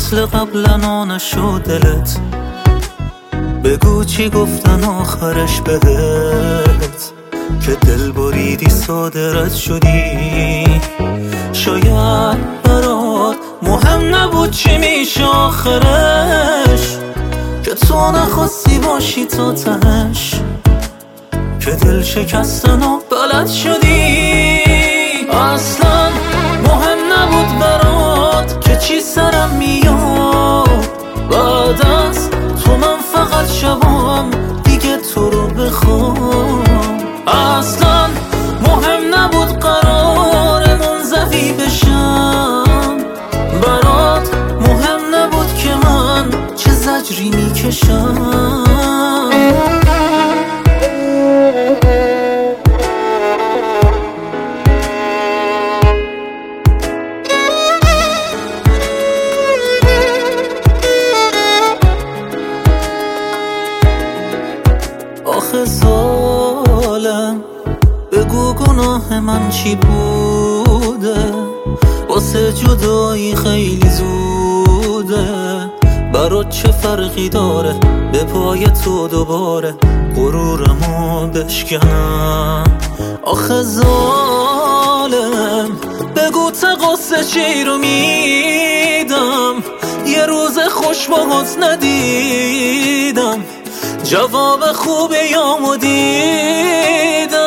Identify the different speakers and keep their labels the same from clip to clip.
Speaker 1: مثل قبلا نشد دلت، بگو چی گفتن آخرش بهت، که دل بریدی صادرت شدی. شاید برات مهم نبود چی میشه آخرش، که تو نخواستی باشی تا تهش، که دل شکستن و بلد شدی. اصلا مهم نبود برات که چی سرم میاد، بعد از تو من فقط شبام دیگه تو رو بخوام. اصلا مهم نبود قرار منزوی بشم، برات مهم نبود که من چه زجری میکشم. آخه ظالم بگو گناه من چی بوده، واسه جدایی خیلی زوده، برات چه فرقی داره به پای تو دوباره غرورمو بشکنم. آخه ظالم بگو تقصیر چی رو میدم، یه روز خوش باهات ندیدم، جواب خوب یامو دیدم.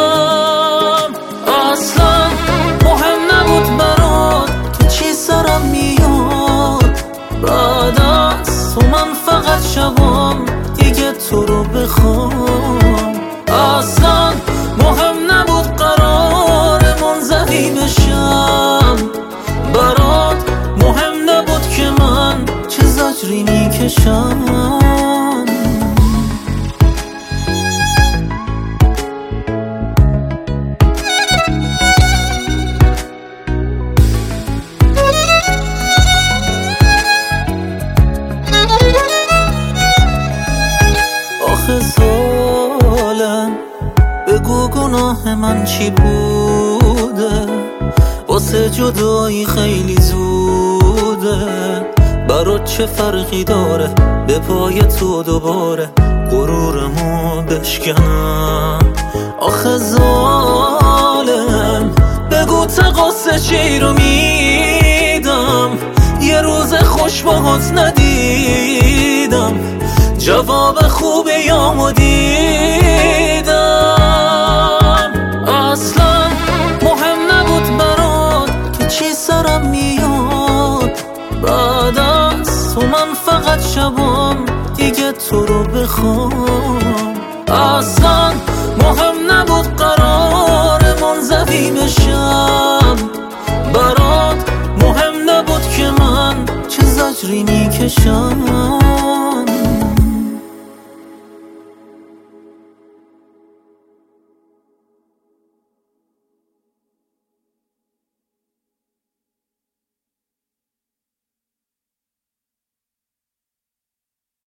Speaker 1: اصلا مهم نبود برات که چی سرم میاد، بعد از تو من فقط شبام دیگه تو رو بخوام. اصلا مهم نبود قرار منزوی بشم، برات مهم نبود که من چه زجری میکشم. آخه ظالم بگو گناه من چی بوده، واسه جدایی خیلی زوده، برات چه فرقی داره به پای تو دوباره غرورمو بشکنم. آخه ظالم بگو تقصیر چی رو میدم، یه روز خوش باهات ندیدم، جواب خوب یامو دیدم. اصلا مهم نبود برات که چی سرم میاد، بعد از تو من فقط شبام دیگه تو رو بخوام. اصلا مهم نبود قرار منزوی بشم، برات مهم نبود که من چه زجری میکشم.